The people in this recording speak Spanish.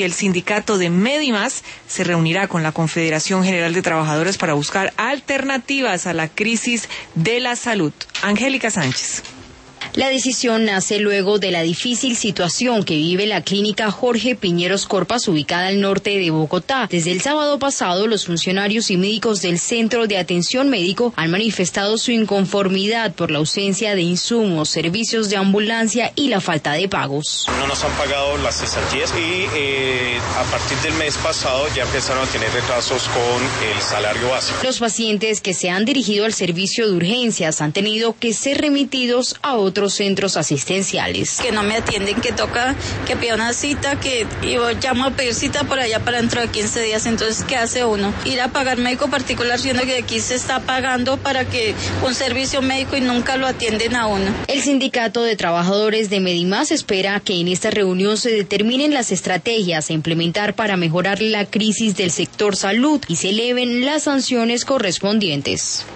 El sindicato de Medimás se reunirá con la Confederación General de Trabajadores para buscar alternativas a la crisis de la salud. Angélica Sánchez. La decisión nace luego de la difícil situación que vive la clínica Jorge Piñeros Corpas, ubicada al norte de Bogotá. Desde el sábado pasado, los funcionarios y médicos del Centro de Atención Médico han manifestado su inconformidad por la ausencia de insumos, servicios de ambulancia y la falta de pagos. No nos han pagado las cesantías y a partir del mes pasado ya empezaron a tener retrasos con el salario básico. Los pacientes que se han dirigido al servicio de urgencias han tenido que ser remitidos a otros centros asistenciales. Que no me atienden, que toca que pida una cita, que yo llamo a pedir cita por allá para dentro de 15 días, entonces ¿qué hace uno? Ir a pagar médico particular, siendo que aquí se está pagando para que un servicio médico y nunca lo atienden a uno. El sindicato de trabajadores de Medimás espera que en esta reunión se determinen las estrategias a implementar para mejorar la crisis del sector salud y se eleven las sanciones correspondientes.